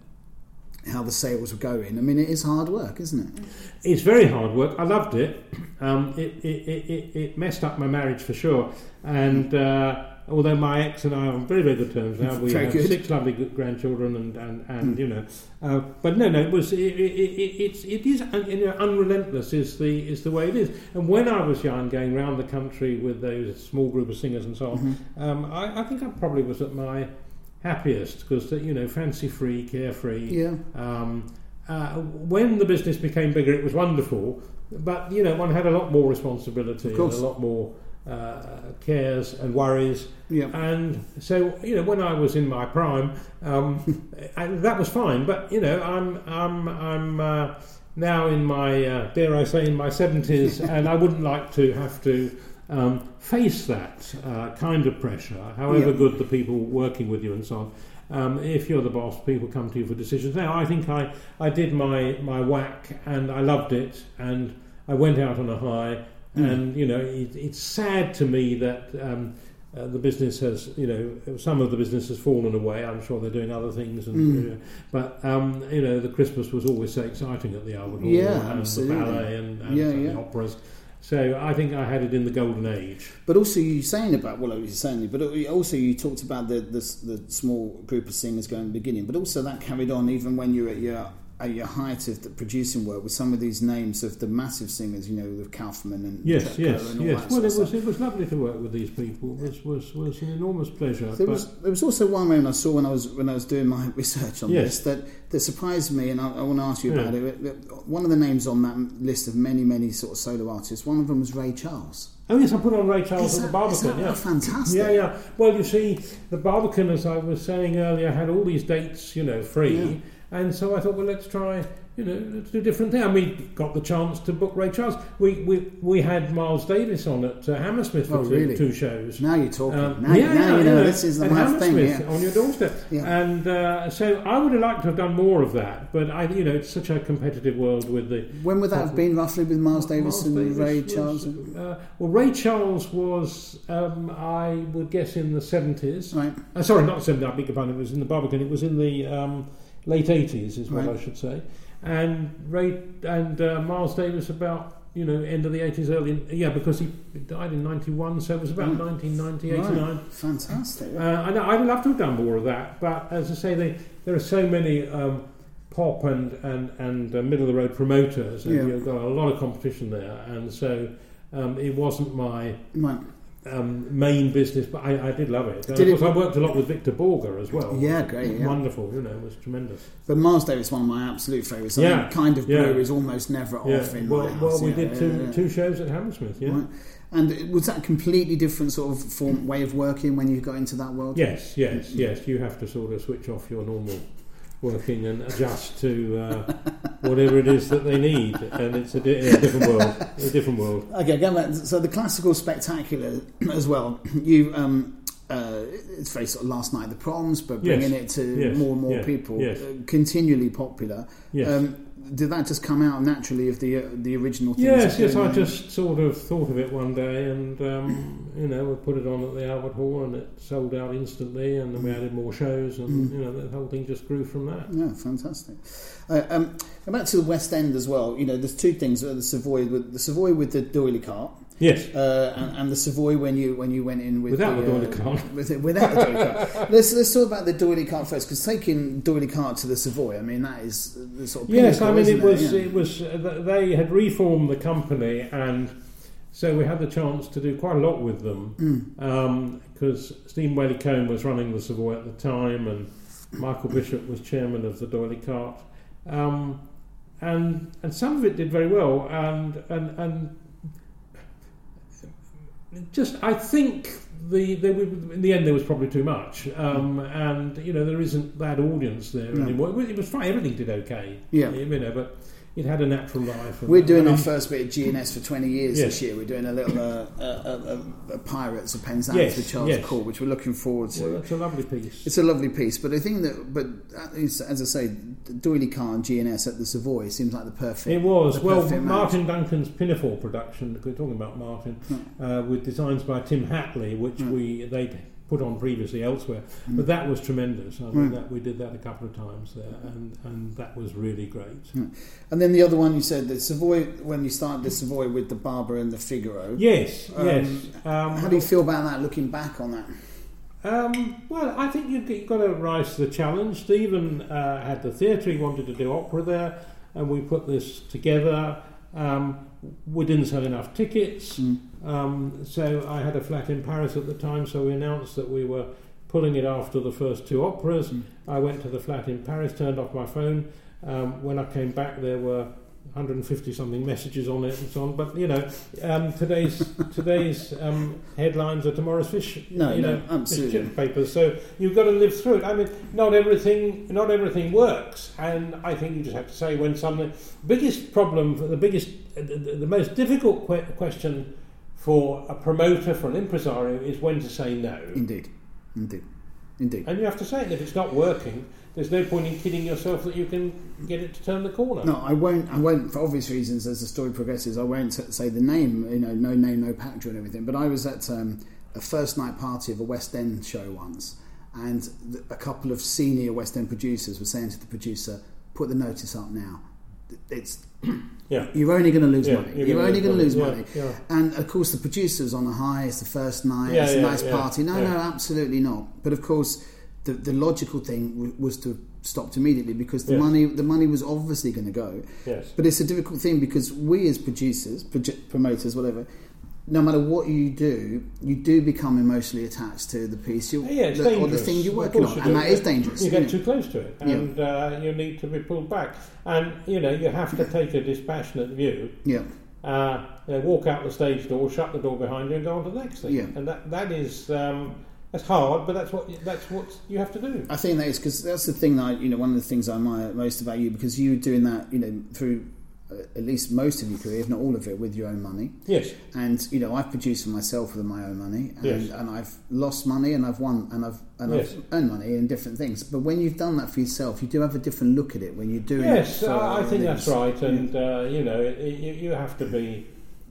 how the sales were going. I mean, it is hard work, isn't it? It's very hard work. I loved it. Um, it, it, it, it messed up my marriage for sure. And uh, although my ex and I are on very, very good terms now, we very have good. six lovely good grandchildren, and and, and mm. you know, uh, but no, no, it was it, it, it, it's it is un, you know, unrelentless is the is the way it is. And when I was young, going around the country with those small group of singers and so on, mm-hmm. um, I, I think I probably was at my happiest because, you know, fancy free, carefree. Yeah. Um, uh, when the business became bigger, it was wonderful, but you know, one had a lot more responsibility and a lot more uh, cares and worries. Yeah. And so, you know, when I was in my prime, um, and that was fine. But you know, I'm I'm I'm uh, now in my uh, dare I say in my seventies, and I wouldn't like to have to. Um, face that uh, kind of pressure, however yeah. good the people working with you and so on. Um, if you're the boss, people come to you for decisions. Now, I think I, I did my, my whack and I loved it and I went out on a high. Mm. And, you know, it, it's sad to me that um, uh, the business has, you know, some of the business has fallen away. I'm sure they're doing other things. And, mm. you know, but, um, you know, the Christmas was always so exciting at the Albert Hall. Yeah, and absolutely. the ballet and, and, yeah, and yeah. the operas. So I think I had it in the golden age. But also you saying about, well, certainly, but also you talked about the, the the small group of singers going at the beginning, but also that carried on even when you were at your at your height of the producing work with some of these names of the massive singers, you know, with Kaufman and yes, Kurt yes, and all yes. that Well, sort it of was stuff. it was lovely to work with these people. It was was, was an enormous pleasure. There but was there was also one moment I saw when I was when I was doing my research on yes. this that, that surprised me, and I, I want to ask you about yeah. it. One of the names on that list of many many sort of solo artists, one of them was Ray Charles. Oh yes, I put on Ray Charles Is at that, the Barbican. is that Yeah, fantastic. Yeah, yeah. Well, you see, the Barbican, as I was saying earlier, had all these dates, you know, free, Yeah. and so I thought, well, let's try. You know, let's do a different thing. And we got the chance to book Ray Charles. We we, we had Miles Davis on at uh, Hammersmith for Oh, two, really? two shows. Now you're talking. Um, now, yeah, now yeah, you know yeah. this is the At last thing. Hammersmith Yeah. on your doorstep. Yeah. And uh, so I would have liked to have done more of that, but I, you know, it's such a competitive world with the. When would that have been roughly with Miles Davis Miles and Davis Ray was, Charles? Uh, well, Ray Charles was, um, I would guess, in the seventies. Right. Uh, sorry, not the seventies. I beg your pardon. It was in the Barbican. It was in the um, late eighties, is what Right. I should say. And Ray and uh, Miles Davis about, you know, end of the eighties, early, yeah, because he died in ninety-one, so it was about Mm. nineteen ninety, Right. eighty-nine. Fantastic. Uh, I know, I'd love to have done more of that, but as I say, they, there are so many um, pop and and and uh, middle of the road promoters, and Yeah. you've got a lot of competition there, and so um, it wasn't my Right. um, main business, but I, I did love it. And Did of course, it- I worked a lot with Victor Borger as well. Yeah, great, yeah. Wonderful, you know, it was tremendous. But Miles Davis, one of my absolute favourites. I Yeah. mean, Kind of Yeah. Blue is almost never Yeah. off in Well, my house. well, we yeah, did yeah, two yeah. two shows at Hammersmith. Yeah. Right. And was that a completely different sort of form, way of working when you got into that world? Yes, yes, yes. You have to sort of switch off your normal working and adjust to uh, whatever it is that they need, and it's a, di- a different world. A different world. Okay, going back. So the classical spectacular as well. You, um, uh, it's very sort of last night at the proms, but bringing Yes. it to Yes. more and more Yeah. people, Yes. uh, continually popular. Yes. Um, did that just come out naturally of the uh, the original things? Yes, you're yes. doing I there? just sort of thought of it one day, and um, you know, we put it on at the Albert Hall, and it sold out instantly, and then we added more shows, and Mm. you know, the whole thing just grew from that. Yeah, fantastic. Uh, um, and back to the West End as well. You know, there's two things: uh, the Savoy with the Savoy with the doily cart, Yes. uh, and, and the Savoy when you when you went in with Without the, the doily uh, cart. With it, without the doily cart. Let's let's talk about the doily cart first, because taking doily cart to the Savoy, I mean, that is the sort of Yes, pinnacle, I mean isn't it was Yeah. it was uh, they had reformed the company, and so we had the chance to do quite a lot with them Mm. because Stephen Whaley Cohn was running the Savoy at the time, and Michael Bishop was chairman of the doily cart, um, and and some of it did very well, and and and just I think the, they were, in the end there was probably too much, um, and you know there isn't that audience there No. anymore. It was fine, everything did okay, Yeah. you know, but it had a natural life. We're doing I mean, our first bit of G N S for twenty years yes. this year. We're doing a little uh, uh, uh, uh, Pirates of Penzance yes, with Charles yes. Court, which we're looking forward to. Well, that's a lovely piece. It's a lovely piece, but I think that, but as I say, Doyley Carr and G N S at the Savoy seems like the perfect. It was the well perfect Martin match. Duncan's Pinafore production. We're talking about Martin, Mm. uh, with designs by Tim Hatley, which Mm. we they put on previously elsewhere, Mm. but that was tremendous. I Mm. mean, that we did that a couple of times there, and, and that was really great. Mm. And then the other one you said, the Savoy, when you started the Savoy with the Barber and the Figaro. Yes, Um, yes. Um, How do you feel about that? Looking back on that, Um, well, I think you've, you've got to rise to the challenge. Stephen uh, had the theatre, he wanted to do opera there, and we put this together. Um, we didn't sell enough tickets, Mm. um, so I had a flat in Paris at the time, so we announced that we were pulling it after the first two operas. Mm. I went to the flat in Paris, turned off my phone. Um, when I came back, there were one hundred fifty something messages on it and so on. But you know, um, today's today's um, headlines are tomorrow's fish. No, you no, know, absolutely. fish chip papers. So you've got to live through it. I mean, not everything not everything works, and I think you just have to say when something. Biggest problem, the biggest, the, the, the most difficult que- question for a promoter, for an impresario, is when to say no. indeed, indeed, indeed. And you have to say it. And if it's not working, there's no point in kidding yourself that you can get it to turn the corner. No, I won't. I won't, for obvious reasons. As the story progresses, I won't say the name. You know, no name, no patron, and everything. But I was at um, a first night party of a West End show once, and th- a couple of senior West End producers were saying to the producer, "Put the notice up now. It's Yeah. you're only going to lose Yeah, money. you're You're, gonna only lose going to lose money. money." Yeah, yeah. And of course, the producer's on a high. It's the first night. Yeah, it's yeah, a nice yeah, party. No, yeah. no, absolutely not. But of course, the the logical thing w- was to stopped immediately because the Yes. money the money was obviously going to go. Yes. But it's a difficult thing because we as producers, proje- promoters, whatever, no matter what you do, you do become emotionally attached to the piece you, Yeah, it's the, or the dangerous. thing you're Of working course on, you and do. that is dangerous. You isn't get it? too close to it, Yeah. and uh, you need to be pulled back. And you know, you have to take a dispassionate view. Yeah, Uh, you know, walk out the stage door, shut the door behind you, and go on to the next thing. Yeah. And that that is um, that's hard, but that's what that's what you have to do. I think that is because that's the thing that I, you know, one of the things I admire most about you because you were doing that, you know, through uh, at least most of your career, if not all of it, with your own money. Yes. And you know, I've produced for myself with my own money, and, Yes. and I've lost money, and I've won, and I've and Yes. I've earned money in different things. But when you've done that for yourself, you do have a different look at it when you're doing Yes, it. for I I think others. that's right, and uh, you know, it, it, you, you have to be,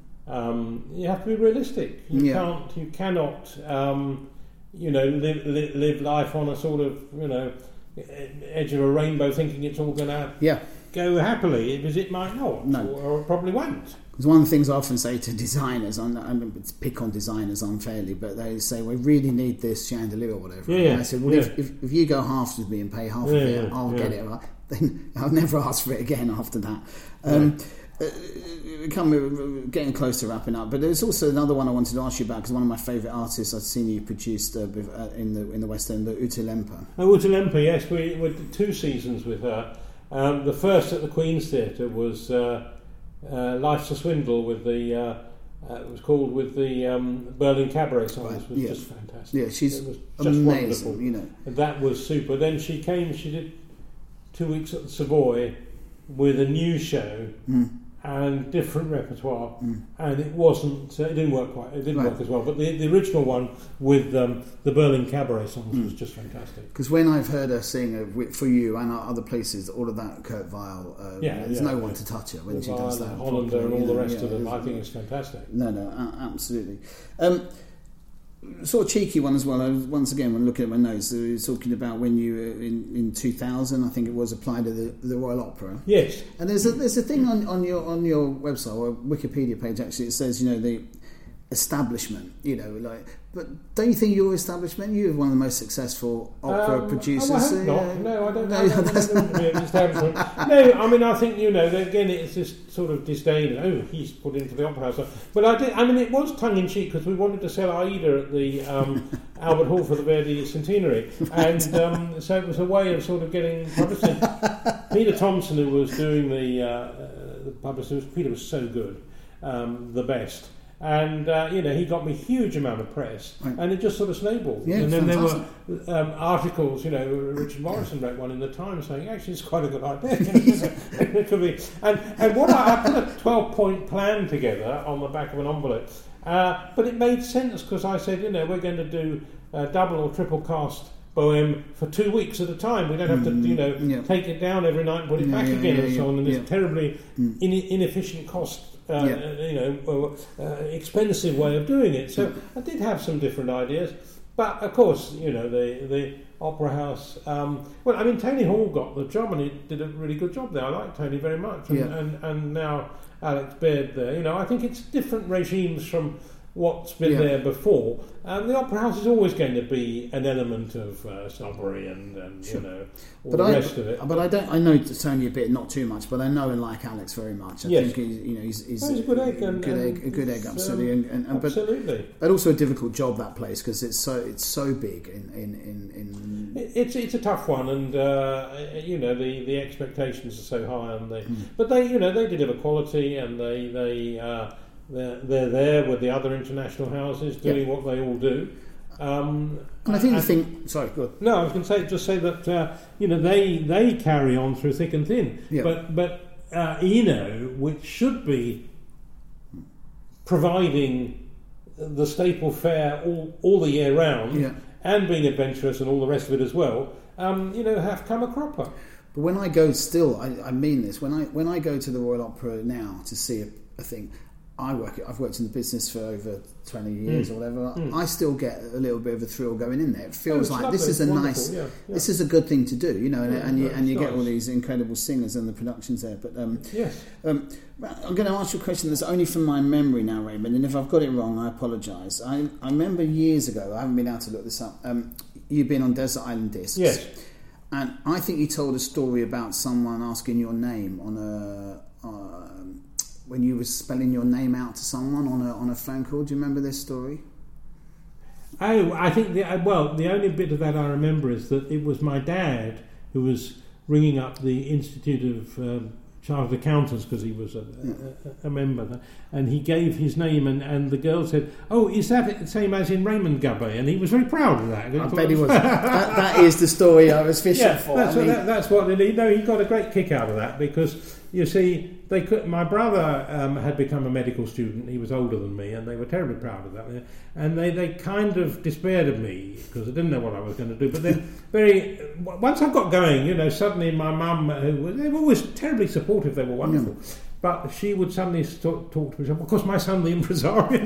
um, you have to be realistic. You Yeah. can't, you cannot, um, you know, live, live live life on a sort of, you know, edge of a rainbow, thinking it's all going to Yeah, go happily, because it might not, No. or, or it probably won't. because one of the things I often say to designers, I'm, I'm it's pick on designers unfairly, but they say we really need this chandelier or whatever. Yeah, yeah, And I said, well, yeah. if, if, if you go halves with me and pay half Yeah, of it, yeah, I'll yeah. get it. Right? Then I'll never ask for it again after that. Um, uh, come, we're getting close to wrapping up, but there's also another one I wanted to ask you about because one of my favourite artists I've seen you produced uh, bef- uh, in the in the West End, Uta Lemper. Oh, Uta Lemper, yes, we, we did two seasons with her. Um, the first at the Queen's Theatre was uh, uh, Life's a Swindle with the, uh, uh, it was called with the um, Berlin Cabaret songs. Right, It was yeah. just fantastic. Yeah, she's it was just amazing. wonderful. You know, And that was super. Then she came, she did two weeks at the Savoy with a new show mm, and different repertoire, mm. and it wasn't, uh, it didn't work quite, it didn't Right. work as well. But the, the original one with um, the Berlin Cabaret songs Mm. was just fantastic. Because when I've heard her sing uh, wi- for you and other places, all of that Kurt Weill, uh, Yeah, there's yeah, no yeah. one to touch her when With she does Ireland, that. Hollander and properly, all the you know, rest yeah, of them. it's- I think it's fantastic. No, no, a- absolutely. Um, sort of cheeky one as well. I was, once again, when looking at my notes, they were talking about when you were in, in two thousand, I think it was, applied to the, the Royal Opera. Yes. And there's a there's a thing on, on your on your website or Wikipedia page actually. It says, you know, the establishment. You know, like, but don't you think your establishment? You're one of the most successful opera Um, producers. Oh, I hope uh, not. No, I don't. no, I don't, I that's- don't, I don't establishment. No, I mean, I think you know. Again, it's this sort of disdain. Oh, he's put into the opera house. But I did. I mean, it was tongue in cheek because we wanted to sell Aida at the um, Albert Hall for the Verdi Centenary, and um, so it was a way of sort of getting publicity. Peter Thompson, who was doing the uh, uh, the publicity, Peter was so good, um, the best. And, uh, you know, he got me a huge amount of press, right. and it just sort of snowballed. Yeah, and then fantastic. there were um, articles, you know, Richard Morrison wrote one in the Times saying, actually, it's quite a good idea. It could be. And, and what I, I put a twelve-point plan together on the back of an envelope, uh, but it made sense because I said, you know, we're going to do uh, double or triple cast Bohème for two weeks at a time. We don't have to, you know, yeah. take it down every night and put it Yeah, back yeah, again yeah, and so yeah, on, and yeah. it's terribly Mm. in, inefficient cost. Uh, Yeah. You know, uh, expensive way of doing it. So I did have some different ideas, but of course, you know, the the Opera House. Um, well, I mean, Tony Hall got the job, and he did a really good job there. I like Tony very much, and, Yeah. and and now Alex Baird there. You know, I think it's different regimes from what's been Yeah. there before. And the Opera House is always going to be an element of uh, snobbery and, and Sure. you know, all But the I, rest of it. but I don't. I know Tony a bit, not too much, but I know and like Alex very much. I Yes. think he's, you know, he's, he's, Oh, he's a good egg, and- good and egg, a good egg, it's, absolutely. um, and, and, and, but, Absolutely. but also a difficult job, that place, because it's so it's so big in in in. in It- It's it's a tough one, and uh, you know the, the expectations are so high, and they, Mm. but they you know they deliver quality, and they they uh, they're, they're there with the other international houses doing what they all do. Um, and I think the thing. Sorry, good. No, I was going to say just say that uh, you know they they carry on through thick and thin, Yeah. but but uh, Eno, which should be providing the staple fare all all the year round. Yeah. And being adventurous and all the rest of it as well, um, you know, have come a cropper. But when I go, still, I, I mean this. When I when I go to the Royal Opera now to see a, a thing, I work. I've worked in the business for over twenty years Mm. or whatever. Mm. I still get a little bit of a thrill going in there. It feels it's like lovely, this is a it's nice. wonderful, yeah, yeah. This is a good thing to do, you know. And, Yeah, and you no, and you it's get all nice. these incredible singers and the productions there. But um, Yes. um, I'm going to ask you a question that's only from my memory now, Raymond. And if I've got it wrong, I apologise. I I remember years ago. I haven't been able to look this up. Um, you've been on Desert Island Discs. Yes. And I think you told a story about someone asking your name on a um, when you were spelling your name out to someone on a on a phone call. Do you remember this story? Oh, I think the well, the only bit of that I remember is that it was my dad who was ringing up the Institute of um, Chartered Accountants because he was a, a, a member, there, and he gave his name, and, and the girl said, "Oh, is that the same as in Raymond Gubby?" And he was very proud of that. I bet he was. that, that is the story I was fishing Yeah, for. that's, I what, mean, that, that's what you know. He got a great kick out of that because you see, they could. My brother um, had become a medical student. He was older than me, and they were terribly proud of that. And they, they kind of despaired of me because I didn't know what I was going to do. But then, very once I got going, you know, suddenly my mum, who was, they were always terribly supportive. They were wonderful. Yeah. But she would suddenly talk, talk to me. Of course, my son, the impresario.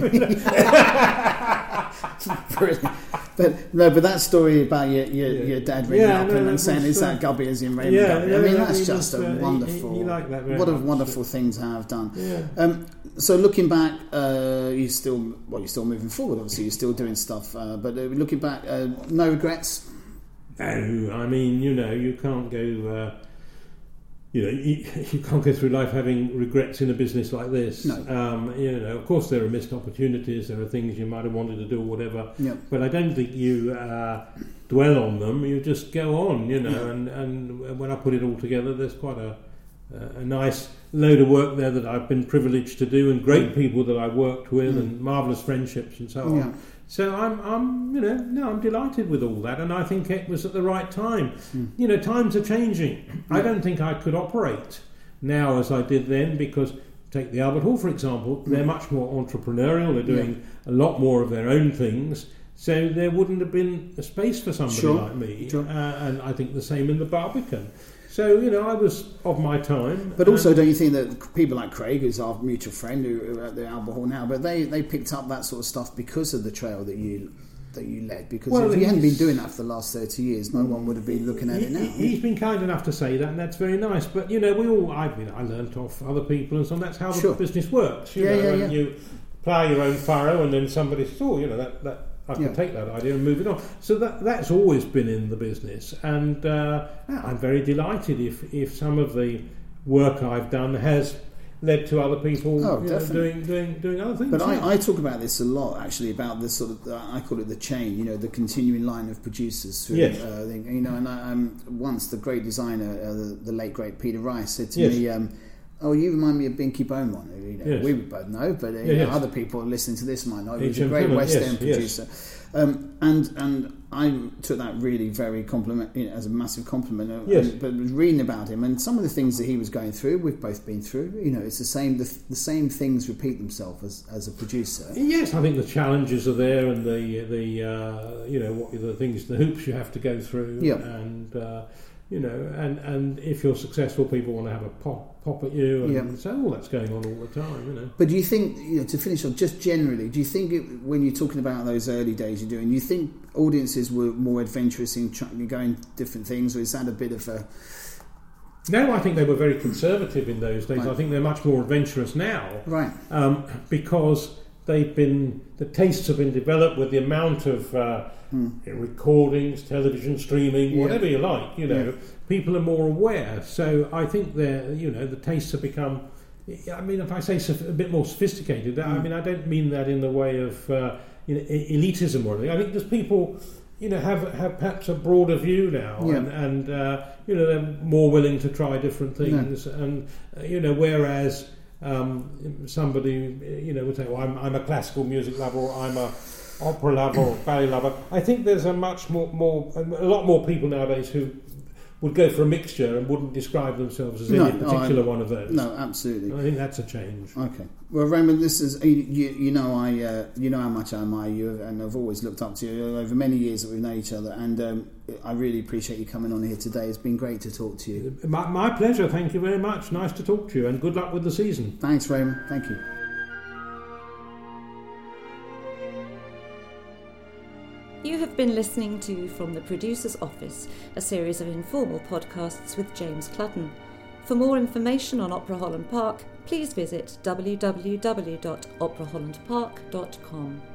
But no, but that story about your your, Yeah. your dad ringing Yeah, up no, and, that and saying, was, "Is uh, that Gubby as in Raymond yeah, Gubby?" yeah, I mean, yeah, that's he just was, a uh, he- wonderful, he- he liked that very what a much. wonderful thing to have done. Yeah. Um, so looking back, uh, you still well, you're still moving forward. Obviously, you're still doing stuff. Uh, but uh, looking back, uh, no regrets. No, I mean, you know, you can't go. Uh, You know, you, you can't go through life having regrets in a business like this. No. Um, you know, of course, there are missed opportunities. There are things you might have wanted to do or whatever. Yeah. But I don't think you uh, dwell on them. You just go on. You know, Yeah. and, and when I put it all together, there's quite a a nice load of work there that I've been privileged to do, and great people that I worked with, Mm. and marvellous friendships and so on. Yeah. So I'm, I'm, you know, no, I'm delighted with all that, and I think it was at the right time. Mm. You know, times are changing. I Yeah. don't think I could operate now as I did then, because take the Albert Hall for example, they're much more entrepreneurial. They're doing a lot more of their own things. So there wouldn't have been a space for somebody Sure. like me, Sure. uh, and I think the same in the Barbican. So you know, I was of my time. But also, and- don't you think that people like Craig, who's our mutual friend, who who are at the Albert Hall now, but they, they picked up that sort of stuff because of the trail that you that you led? Because Well, if you hadn't been he's- doing that for the last thirty years, no one would have been looking at He- it now. he- He's been kind enough to say that, and that's very nice. But you know, we all I mean, I learnt off other people, and so on. That's how the Sure. business works. You Yeah, know, yeah, and yeah. you plough your own furrow, and then somebody says, "Oh, you know that that." I can Yeah. take that idea and move it on. So that that's always been in the business, and uh, I'm very delighted if if some of the work I've done has led to other people Oh, you know, definitely. doing doing doing other things. But yeah. I, I talk about this a lot, actually, about the sort of, uh, I call it the chain, you know, the continuing line of producers. Through, Yes. uh, thing, you know, and I, um, once the great designer, uh, the, the late great Peter Rice, said to Yes. me, um, Oh, you remind me of Binky Beaumont. You know, yes. We would both know, but uh, yeah, you know, yes. other people listening to this might know. He was H M a great Clement, West yes, End producer, yes. um, and and I took that really very compliment, you know, as a massive compliment. uh, Yes. And, but was reading about him and some of the things that he was going through, we've both been through. You know, it's the same. The, the same things repeat themselves as, as a producer. Yes, I think the challenges are there, and the the uh, you know what the things, the hoops you have to go through, Yeah. and uh, you know, and, and if you're successful, people want to have a pop pop at you, and Yeah. so all that's going on all the time, you know. But do you think, you know, to finish off, just generally, do you think it, when you're talking about those early days you're doing, you think audiences were more adventurous in trying, going different things, or is that a bit of a... No, I think they were very conservative in those days. Right. I think they're much more adventurous now, Right. um, because they've been, the tastes have been developed with the amount of uh, Hmm. recordings, television, streaming, Yeah. whatever you like. You know, Yeah. people are more aware. So I think they're, you know, the tastes have become. I mean, if I say soph- a bit more sophisticated, I Hmm. mean I don't mean that in the way of uh, you know, e- elitism or anything. I think just people, you know, have have perhaps a broader view now, Yeah. and, and uh, you know, they're more willing to try different things, and uh, you know, whereas um, somebody, you know, would say, "Well, I'm, I'm a classical music lover, or I'm a opera lover, or ballet lover." I think there's a much more, more, a lot more people nowadays who would go for a mixture and wouldn't describe themselves as No, any no, particular I- one of those. No, absolutely. I think that's a change. Okay. Well, Raymond, this is you. You, you know, I uh, you know how much I admire you, and I've always looked up to you over many years that we've known each other. And um, I really appreciate you coming on here today. It's been great to talk to you. My, my pleasure. Thank you very much. Nice to talk to you, and good luck with the season. Thanks, Raymond. Thank you. You have been listening to From the Producer's Office, a series of informal podcasts with James Clutton. For more information on Opera Holland Park, please visit w w w dot opera holland park dot com.